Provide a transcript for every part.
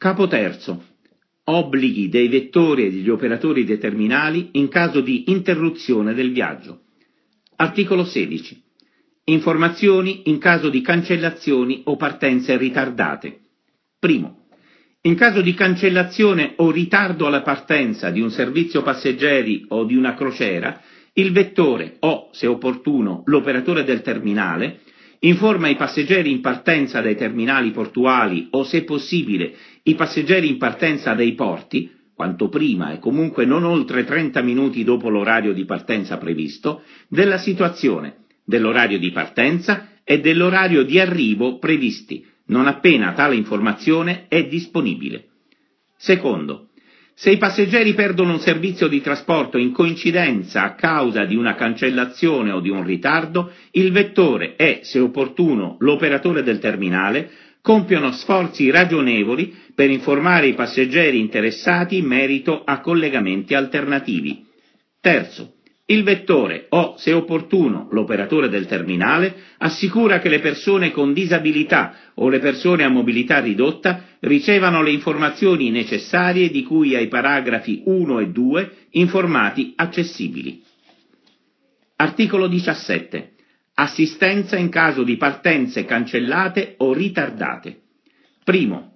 Capo terzo. Obblighi dei vettori e degli operatori dei terminali in caso di interruzione del viaggio. Articolo 16. Informazioni in caso di cancellazioni o partenze ritardate. Primo. In caso di cancellazione o ritardo alla partenza di un servizio passeggeri o di una crociera, il vettore o, se opportuno, l'operatore del terminale informa i passeggeri in partenza dai terminali portuali o, se possibile, i passeggeri in partenza dai porti, quanto prima e comunque non oltre 30 minuti dopo l'orario di partenza previsto, della situazione, dell'orario di partenza e dell'orario di arrivo previsti, non appena tale informazione è disponibile. Secondo, se i passeggeri perdono un servizio di trasporto in coincidenza a causa di una cancellazione o di un ritardo, il vettore e, se opportuno, l'operatore del terminale compiono sforzi ragionevoli per informare i passeggeri interessati in merito a collegamenti alternativi. Terzo, il vettore o, se opportuno, l'operatore del terminale assicura che le persone con disabilità o le persone a mobilità ridotta ricevano le informazioni necessarie di cui ai paragrafi 1 e 2 informati accessibili. Articolo 17. Assistenza in caso di partenze cancellate o ritardate. Primo.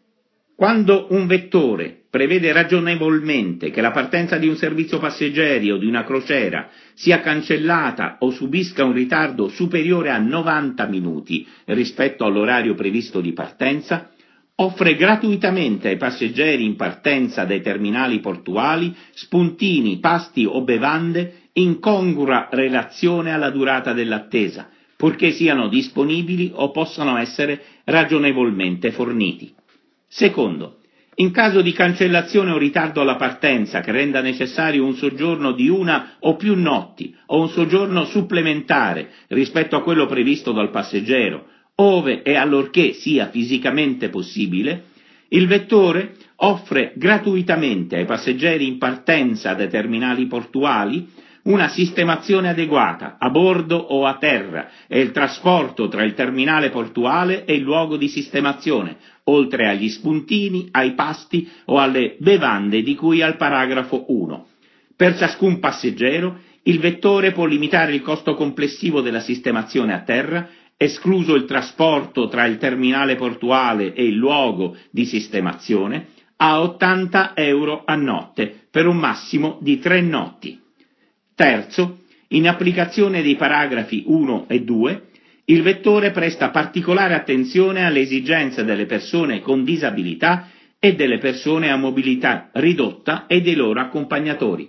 Quando un vettore prevede ragionevolmente che la partenza di un servizio passeggeri o di una crociera sia cancellata o subisca un ritardo superiore a 90 minuti rispetto all'orario previsto di partenza, offre gratuitamente ai passeggeri in partenza dai terminali portuali spuntini, pasti o bevande in congrua relazione alla durata dell'attesa, purché siano disponibili o possano essere ragionevolmente forniti. Secondo, in caso di cancellazione o ritardo alla partenza che renda necessario un soggiorno di una o più notti o un soggiorno supplementare rispetto a quello previsto dal passeggero, ove e allorché sia fisicamente possibile, il vettore offre gratuitamente ai passeggeri in partenza dai terminali portuali una sistemazione adeguata a bordo o a terra e il trasporto tra il terminale portuale e il luogo di sistemazione, oltre agli spuntini, ai pasti o alle bevande di cui al paragrafo 1. Per ciascun passeggero, il vettore può limitare il costo complessivo della sistemazione a terra, escluso il trasporto tra il terminale portuale e il luogo di sistemazione, a 80 euro a notte, per un massimo di 3 notti. Terzo, in applicazione dei paragrafi 1 e 2, il vettore presta particolare attenzione alle esigenze delle persone con disabilità e delle persone a mobilità ridotta e dei loro accompagnatori.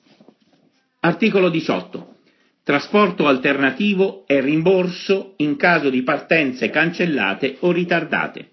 Articolo 18. Trasporto alternativo e rimborso in caso di partenze cancellate o ritardate.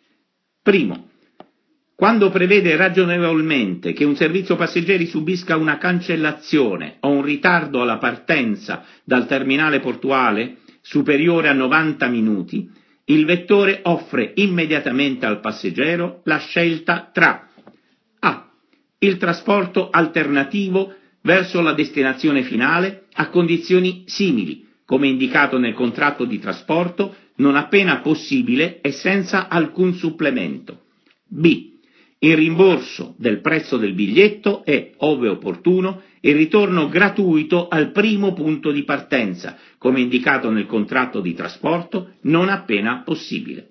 Primo. Quando prevede ragionevolmente che un servizio passeggeri subisca una cancellazione o un ritardo alla partenza dal terminale portuale superiore a 90 minuti, il vettore offre immediatamente al passeggero la scelta tra a. Il trasporto alternativo verso la destinazione finale a condizioni simili, come indicato nel contratto di trasporto, non appena possibile e senza alcun supplemento. B. Il rimborso del prezzo del biglietto e, ove opportuno, il ritorno gratuito al primo punto di partenza, come indicato nel contratto di trasporto, non appena possibile.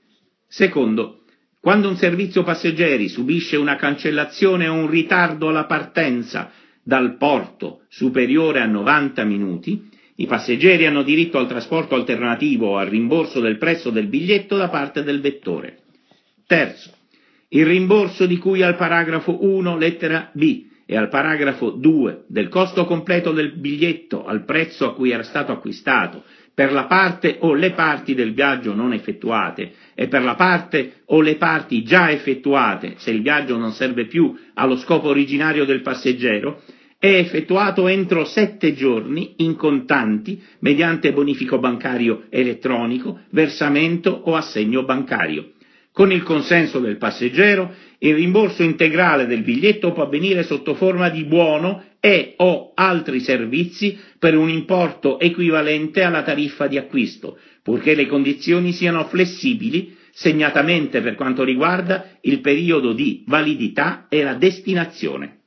Secondo, quando un servizio passeggeri subisce una cancellazione o un ritardo alla partenza dal porto superiore a 90 minuti, i passeggeri hanno diritto al trasporto alternativo o al rimborso del prezzo del biglietto da parte del vettore. Terzo, il rimborso di cui al paragrafo 1 lettera B e al paragrafo 2 del costo completo del biglietto al prezzo a cui era stato acquistato per la parte o le parti del viaggio non effettuate e per la parte o le parti già effettuate se il viaggio non serve più allo scopo originario del passeggero, è effettuato entro 7 giorni in contanti mediante bonifico bancario elettronico, versamento o assegno bancario. Con il consenso del passeggero, il rimborso integrale del biglietto può avvenire sotto forma di buono e o altri servizi per un importo equivalente alla tariffa di acquisto, purché le condizioni siano flessibili segnatamente per quanto riguarda il periodo di validità e la destinazione.